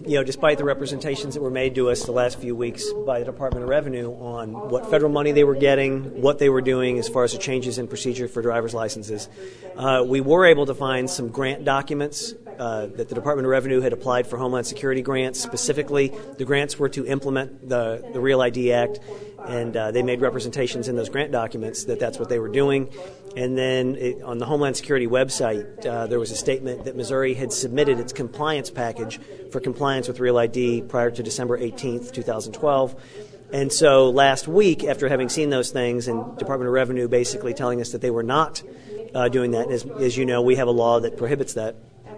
despite the representations that were made to us the last few weeks by the Department of Revenue on what federal money they were getting, what they were doing as far as the changes in procedure for driver's licenses, we were able to find some grant documents that the Department of Revenue had applied for Homeland Security grants. Specifically, the grants were to implement the Real ID Act, and they made representations in those grant documents that that's what they were doing. And then on the Homeland Security website, there was a statement that Missouri had submitted its compliance package for compliance with Real ID prior to December 18th, 2012. And so last week, after having seen those things and Department of Revenue basically telling us that they were not doing that, and as you know, we have a law that prohibits that,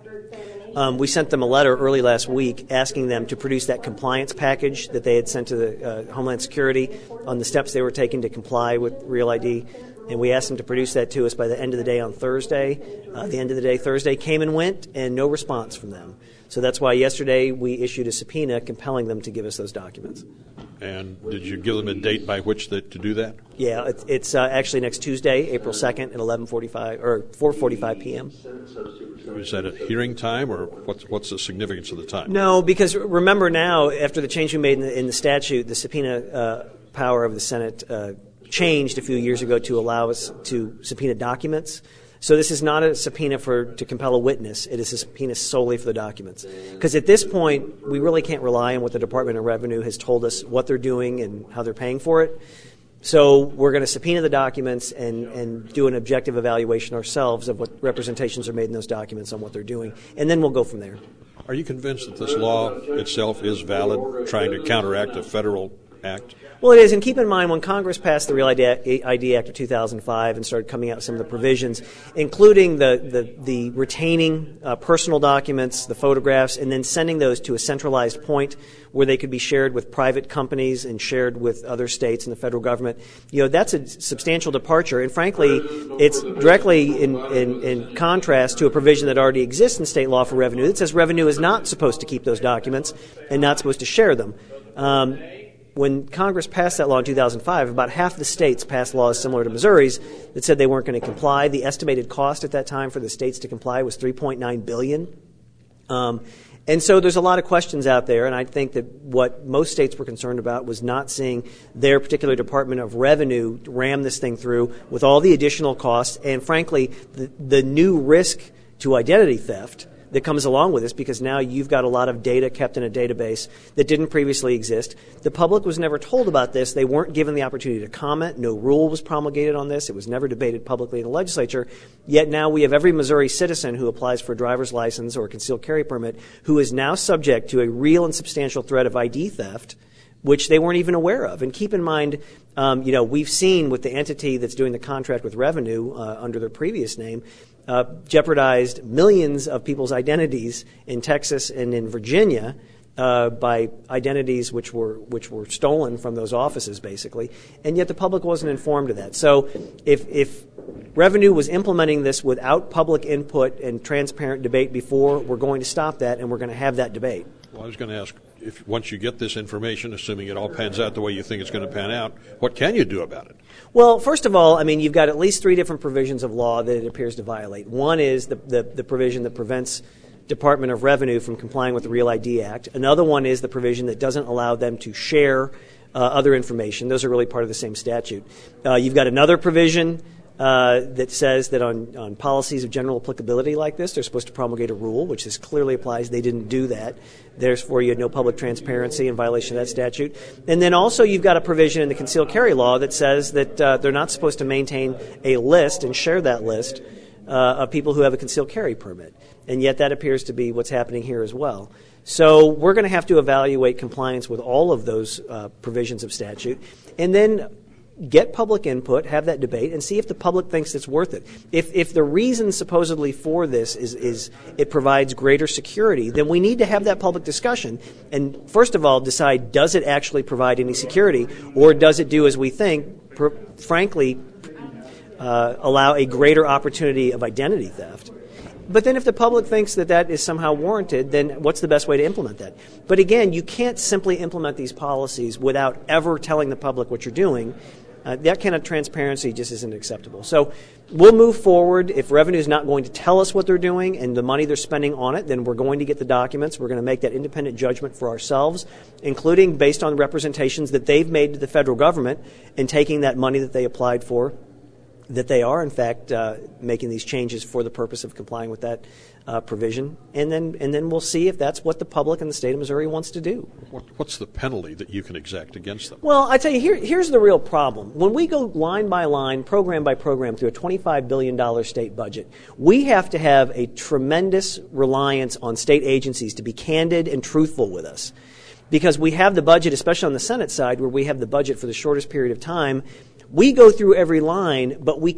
we sent them a letter early last week asking them to produce that compliance package that they had sent to the Homeland Security on the steps they were taking to comply with Real ID. And we asked them to produce that to us by the end of the day on Thursday. The end of the day Thursday came and went, and no response from them. So that's why yesterday we issued a subpoena compelling them to give us those documents. And did you give them a date by which to do that? Yeah, it's actually next Tuesday, April 2nd at 11:45 or 4:45 p.m. Is that a hearing time, or what's the significance of the time? No, because remember now, after the change we made in the statute, the subpoena power of the Senate changed a few years ago to allow us to subpoena documents. So this is not a subpoena to compel a witness. It is a subpoena solely for the documents. Because at this point, we really can't rely on what the Department of Revenue has told us what they're doing and how they're paying for it. So we're going to subpoena the documents and do an objective evaluation ourselves of what representations are made in those documents on what they're doing. And then we'll go from there. Are you convinced that this law itself is valid, trying to counteract a federal act? Well, it is, and keep in mind when Congress passed the Real ID Act of 2005 and started coming out with some of the provisions, including the retaining personal documents, the photographs, and then sending those to a centralized point where they could be shared with private companies and shared with other states and the federal government, that's a substantial departure. And frankly, it's directly in contrast to a provision that already exists in state law for revenue that says revenue is not supposed to keep those documents and not supposed to share them. When Congress passed that law in 2005, about half the states passed laws similar to Missouri's that said they weren't going to comply. The estimated cost at that time for the states to comply was $3.9 billion. And so there's a lot of questions out there, and I think that what most states were concerned about was not seeing their particular Department of Revenue ram this thing through with all the additional costs and, frankly, the new risk to identity theft that comes along with this, because now you've got a lot of data kept in a database that didn't previously exist. The public was never told about this. They weren't given the opportunity to comment. No rule was promulgated on this. It was never debated publicly in the legislature. Yet now we have every Missouri citizen who applies for a driver's license or a concealed carry permit who is now subject to a real and substantial threat of ID theft, which they weren't even aware of. And keep in mind, we've seen with the entity that's doing the contract with Revenue under their previous name, jeopardized millions of people's identities in Texas and in Virginia by identities which were stolen from those offices, basically, and yet the public wasn't informed of that. So if Revenue was implementing this without public input and transparent debate before, we're going to stop that, and we're going to have that debate. Well, I was going to ask, if once you get this information, assuming it all pans out the way you think it's going to pan out, what can you do about it? Well, first of all, you've got at least three different provisions of law that it appears to violate. One is the provision that prevents Department of Revenue from complying with the Real ID Act. Another one is the provision that doesn't allow them to share other information. Those are really part of the same statute. You've got another provision that says that on policies of general applicability like this, they're supposed to promulgate a rule, which this clearly applies. They didn't do that. Therefore, you had no public transparency in violation of that statute. And then also you've got a provision in the concealed carry law that says that they're not supposed to maintain a list and share that list of people who have a concealed carry permit. And yet that appears to be what's happening here as well. So we're going to have to evaluate compliance with all of those provisions of statute and then get public input, have that debate, and see if the public thinks it's worth it. If the reason supposedly for this is it provides greater security, then we need to have that public discussion and, first of all, decide, does it actually provide any security, or does it do as we think, frankly, allow a greater opportunity of identity theft? But then if the public thinks that that is somehow warranted, then what's the best way to implement that? But again, you can't simply implement these policies without ever telling the public what you're doing. That kind of transparency just isn't acceptable. So we'll move forward. If revenue is not going to tell us what they're doing and the money they're spending on it, then we're going to get the documents. We're going to make that independent judgment for ourselves, including based on representations that they've made to the federal government in taking that money that they applied for, that they are, in fact, making these changes for the purpose of complying with that provision. And then we'll see if that's what the public in the state of Missouri wants to do. What's the penalty that you can exact against them? Well, I tell you, here's the real problem. When we go line by line, program by program, through a $25 billion state budget, we have to have a tremendous reliance on state agencies to be candid and truthful with us. Because we have the budget, especially on the Senate side, where we have the budget for the shortest period of time. We go through every line, but we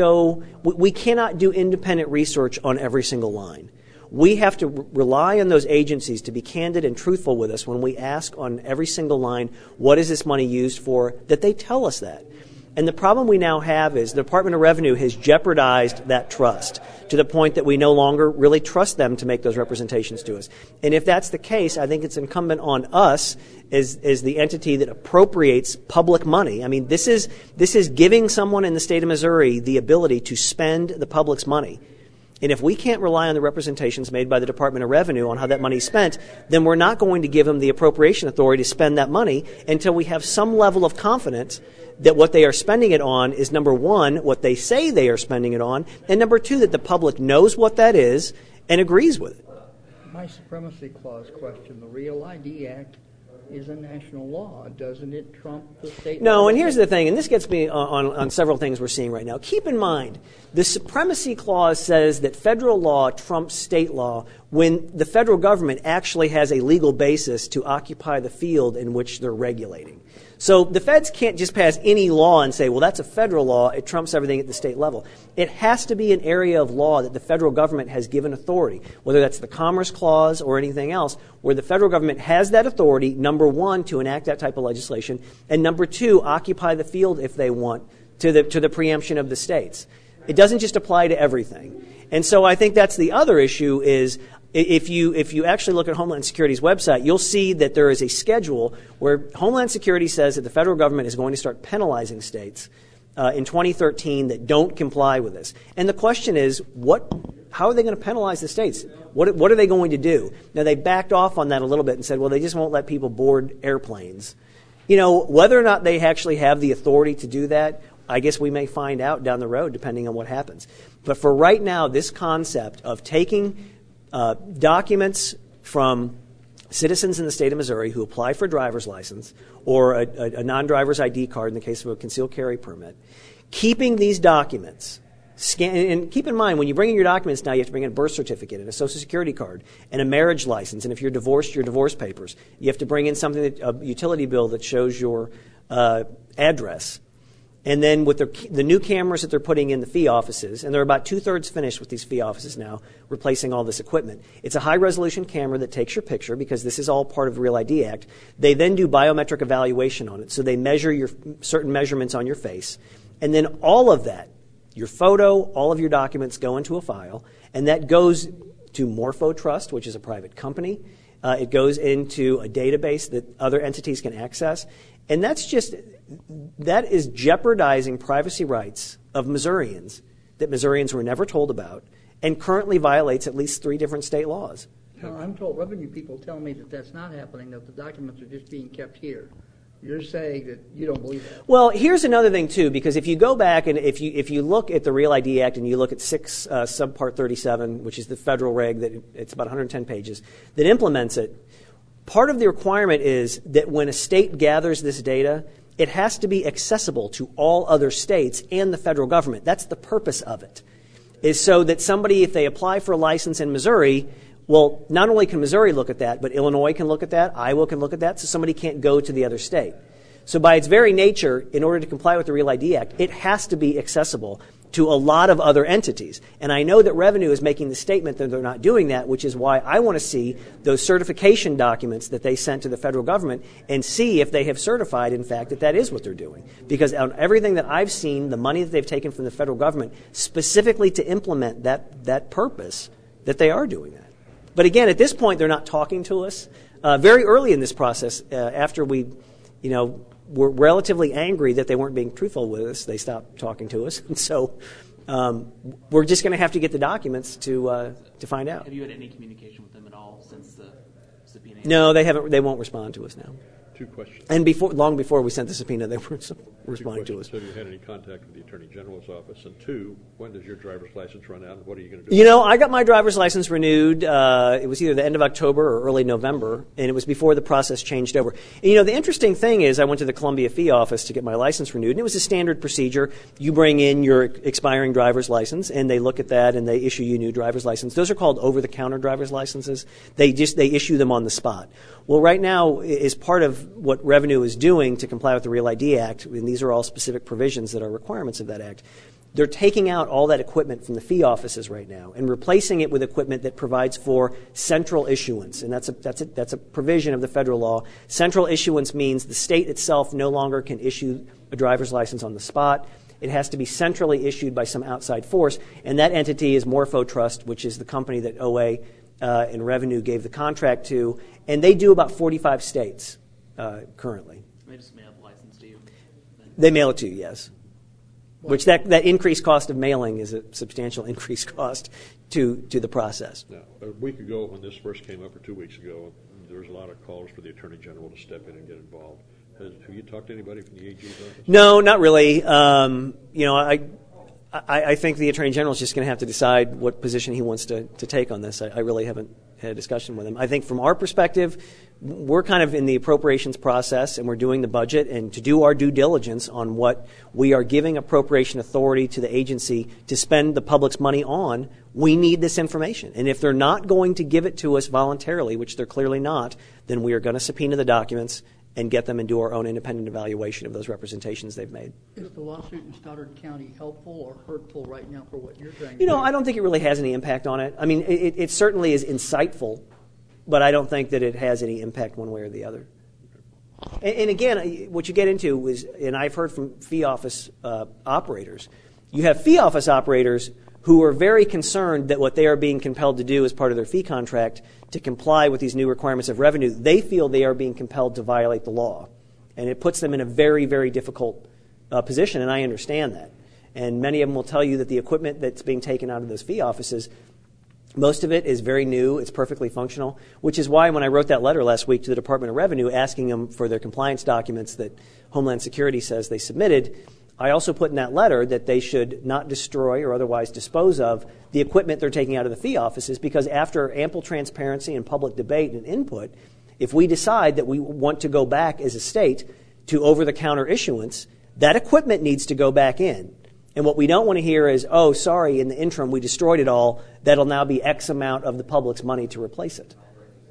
cannot do independent research on every single line. We have to rely on those agencies to be candid and truthful with us when we ask on every single line, what is this money used for, that they tell us that. And the problem we now have is the Department of Revenue has jeopardized that trust to the point that we no longer really trust them to make those representations to us. And if that's the case, I think it's incumbent on us as the entity that appropriates public money. I mean, this is giving someone in the state of Missouri the ability to spend the public's money. And if we can't rely on the representations made by the Department of Revenue on how that money is spent, then we're not going to give them the appropriation authority to spend that money until we have some level of confidence that what they are spending it on is, number one, what they say they are spending it on, and number two, that the public knows what that is and agrees with it. My supremacy clause question, the Real ID Act is a national law. Doesn't it trump the state law? No, and here's the thing, and this gets me on several things we're seeing right now. Keep in mind, the supremacy clause says that federal law trumps state law when the federal government actually has a legal basis to occupy the field in which they're regulating. So the feds can't just pass any law and say, well, that's a federal law, it trumps everything at the state level. It has to be an area of law that the federal government has given authority, whether that's the Commerce Clause or anything else, where the federal government has that authority, number one, to enact that type of legislation, and number two, occupy the field if they want to the preemption of the states. It doesn't just apply to everything. And so I think that's the other issue is, if you actually look at Homeland Security's website, you'll see that there is a schedule where Homeland Security says that the federal government is going to start penalizing states in 2013 that don't comply with this. And the question is, how are they going to penalize the states? What are they going to do? Now, they backed off on that a little bit and said, well, they just won't let people board airplanes. You know, whether or not they actually have the authority to do that, I guess we may find out down the road, depending on what happens. But for right now, this concept of taking documents from citizens in the state of Missouri who apply for a driver's license or a non-driver's ID card in the case of a concealed carry permit, keeping these documents, and keep in mind, when you bring in your documents now, you have to bring in a birth certificate and a Social Security card and a marriage license, and if you're divorced, your divorce papers. You have to bring in a utility bill that shows your address. And then with the new cameras that they're putting in the fee offices, and they're about 2/3 finished with these fee offices now, replacing all this equipment. It's a high-resolution camera that takes your picture because this is all part of the Real ID Act. They then do biometric evaluation on it, so they measure your certain measurements on your face. And then all of that, your photo, all of your documents go into a file, and that goes to MorphoTrust, which is a private company. It goes into a database that other entities can access. And that is jeopardizing privacy rights of Missourians that Missourians were never told about and currently violates at least 3 different state laws. No, I'm told revenue people tell me that that's not happening, that the documents are just being kept here. You're saying that you don't believe that. Well, here's another thing, too, because if you go back and if you look at the Real ID Act and you look at 6 subpart 37, which is the federal reg, that it's about 110 pages, that implements it, part of the requirement is that when a state gathers this data, it has to be accessible to all other states and the federal government. That's the purpose of it, is so that somebody, if they apply for a license in Missouri, well, not only can Missouri look at that, but Illinois can look at that, Iowa can look at that, so somebody can't go to the other state. So by its very nature, in order to comply with the Real ID Act, it has to be accessible to a lot of other entities. And I know that Revenue is making the statement that they're not doing that, which is why I want to see those certification documents that they sent to the federal government and see if they have certified, in fact, that that is what they're doing. Because on everything that I've seen, the money that they've taken from the federal government, specifically to implement that purpose, that they are doing that. But again, at this point, they're not talking to us. Very early in this process, after we, were relatively angry that they weren't being truthful with us. They stopped talking to us. And so we're just going to have to get the documents to find out. Have you had any communication with them at all since the subpoena? No, they haven't. They won't respond to us now. Two questions. And long before we sent the subpoena, they weren't responding to us. Have you had any contact with the Attorney General's office? And two, when does your driver's license run out, and what are you going to do? You know, I got my driver's license renewed. It was either the end of October or early November, and it was before the process changed over. And, you know, the interesting thing is I went to the Columbia Fee Office to get my license renewed, and it was a standard procedure. You bring in your expiring driver's license, and they look at that, and they issue you a new driver's license. Those are called over-the-counter driver's licenses. They issue them on the spot. Well, right now, as part of what Revenue is doing to comply with the Real ID Act, and these are all specific provisions that are requirements of that act, they're taking out all that equipment from the fee offices right now and replacing it with equipment that provides for central issuance, and that's a provision of the federal law. Central issuance means the state itself no longer can issue a driver's license on the spot. It has to be centrally issued by some outside force, and that entity is Morpho Trust, which is the company that OA and Revenue gave the contract to, and they do about 45 states currently. They just mail the license to you? They mail it to you, yes. Which that increased cost of mailing is a substantial increased cost to the process. Now, a week ago when this first came up, or 2 weeks ago, there was a lot of calls for the Attorney General to step in and get involved. Have you talked to anybody from the AG's office? No, not really. You know, I think the Attorney General is just going to have to decide what position he wants to take on this. I really haven't had a discussion with him. I think from our perspective, we're kind of in the appropriations process, and we're doing the budget, and to do our due diligence on what we are giving appropriation authority to the agency to spend the public's money on, we need this information. And if they're not going to give it to us voluntarily, which they're clearly not, then we are going to subpoena the documents and get them and do our own independent evaluation of those representations they've made. Is the lawsuit in Stoddard County helpful or hurtful right now for what you're trying to You know, do? I don't think it really has any impact on it. I mean, it certainly is insightful, but I don't think that it has any impact one way or the other. And again, what you get into is, and I've heard from fee office operators, you have fee office operators who are very concerned that what they are being compelled to do as part of their fee contract to comply with these new requirements of Revenue, they feel they are being compelled to violate the law. And it puts them in a very, very difficult position, and I understand that. And many of them will tell you that the equipment that's being taken out of those fee offices, most of it is very new, it's perfectly functional, which is why when I wrote that letter last week to the Department of Revenue asking them for their compliance documents that Homeland Security says they submitted, I also put in that letter that they should not destroy or otherwise dispose of the equipment they're taking out of the fee offices, because after ample transparency and public debate and input, if we decide that we want to go back as a state to over-the-counter issuance, that equipment needs to go back in. And what we don't want to hear is, oh, sorry, in the interim we destroyed it all, that'll now be X amount of the public's money to replace it.